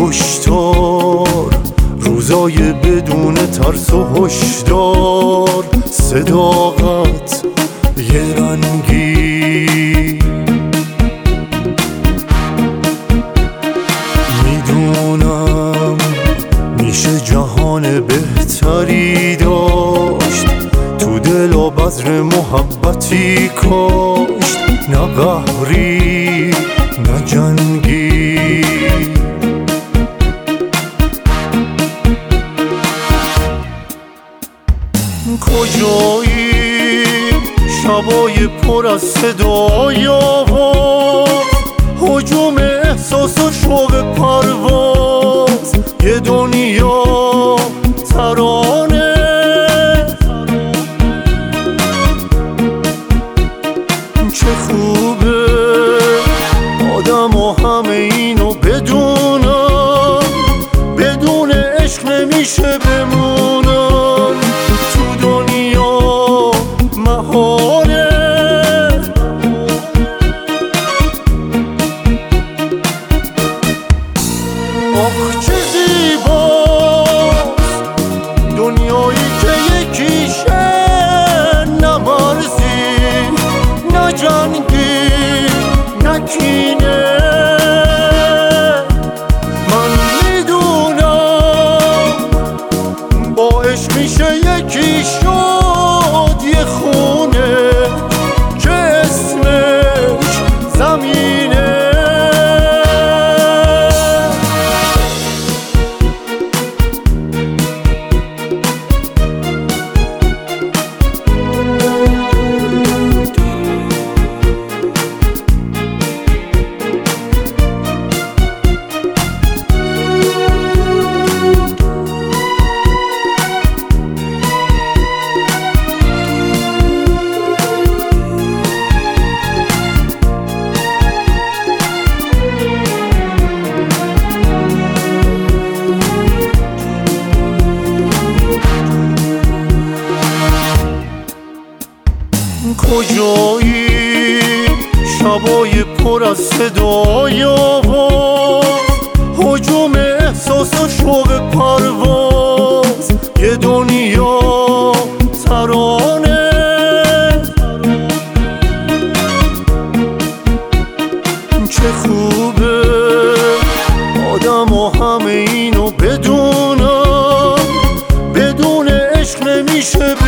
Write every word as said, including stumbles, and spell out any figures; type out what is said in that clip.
کشتار، روزای بدون ترس و هشدار، صداقت یه رنگی. میدونم میشه جهان بهتری داشت، تو دل و بذر محبتی کاشت، نه قهری نه جنگی. کجایی شبای پر از صدای آواز، هجوم احساس و شوق پرواز، یه دنیا ترانه. چه خوبه آدم و همه اینو بدونم، بدون عشق نمیشه بمونم تو دنیا مهانه. آخ چه زیباست دنیایی که یکیشه، نه مرزی نه جنگی نه کینه. من میدونم با عشق میشه یکی شد، یه خونه که اسمش زمینه. کجایی شبای پر از صدای آواز، هجوم احساس و شوق پرواز، یه دنیا ترانه. چه خوبه آدم و همه اینو بدونم، بدون عشق نمیشه